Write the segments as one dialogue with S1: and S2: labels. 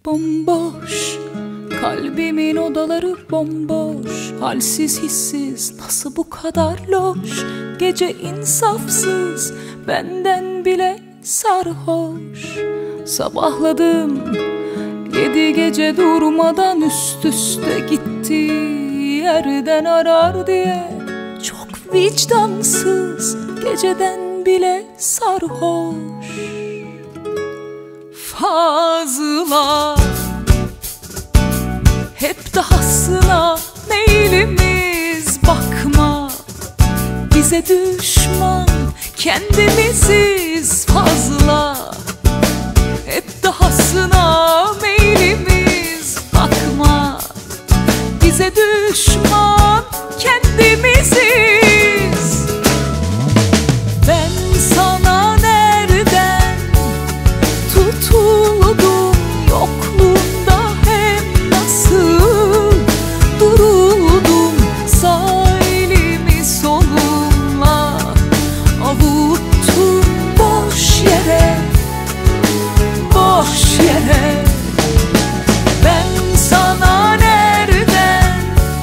S1: bomboş, kalbimin odaları bomboş. Halsiz hissiz nasıl bu kadar loş, gece insafsız benden bile sarhoş. Sabahladım 7 gece durmadan, üst üste gitti yerden arar diye. Çok vicdansız geceden bile sarhoş. Fazla hep dahasına meylimiz, bakma bize düşman kendimiziz. Fazla hep dahasına meylimiz, bakma bize düşman kendimiziz. Ben sana nereden tutuldum, yokluğunda hem nasıl duruldum. Sağ elimi solumla avuttum boş yere, boş yere. Ben sana nereden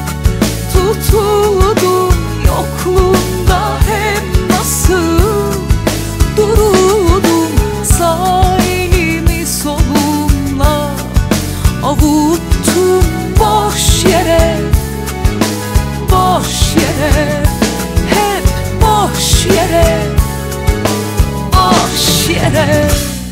S1: tutuldum, yokluğunda hem nasıl duruldum. Sağ elimi solumla avuttum boş yere, boş yere. Hep boş yere, boş yere.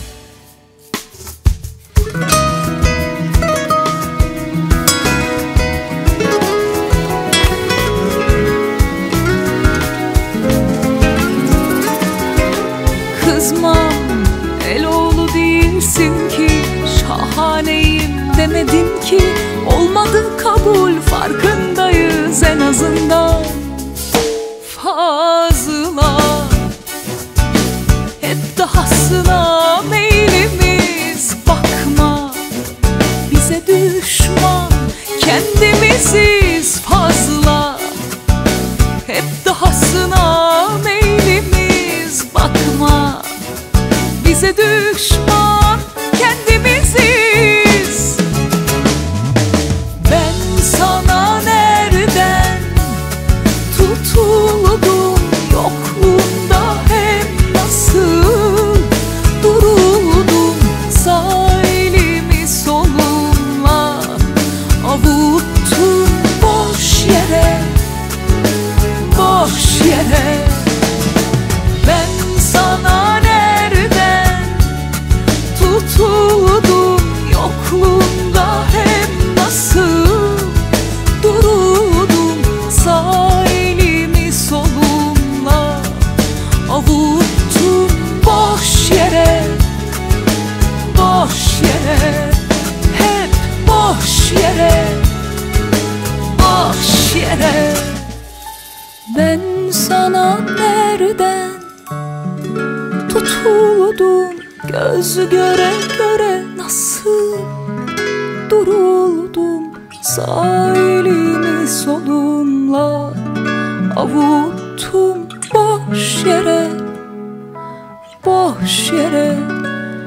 S1: Kızmam, eloğlu değilsin ki, şahaneyim demedin ki. Olmadı kabul, farkındayız en azından. Fazla hep dahasına meylimiz, bakma bize düşman kendimiziz. Fazla hep dahasına meylimiz, bakma bize düşman kendimiziz. Ben sana nereden tutuldum, yokluğunda hem nasıl duruldum. Sağ elimi solumla avuttum boş yere, boş yere. Ben sana nereden tutuldum, yokluğunda hem nasıl duruldum. Sağ elimi solumla avuttum boş yere, boş yere. Hep boş yere, boş yere. Ben sana nereden tutuldum, göz göre göre nasıl duruldum. Sağ elimi solumla avuttum boş yere, boş yere.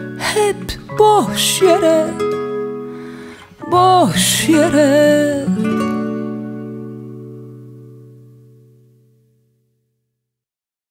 S1: Hep boş yere, boş yere.